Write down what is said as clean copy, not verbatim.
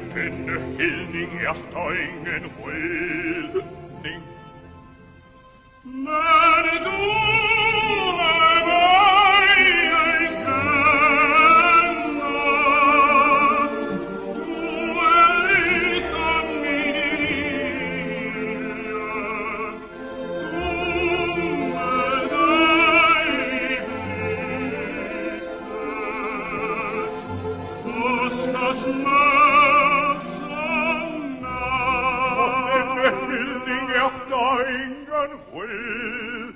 Denne hyldning der ingen rydning. Men du er mig ej kender. Du er ligesom min vilje. Du med dig hyttes. Og skal smørt som nær. Og denne hyldning der ingen rydning.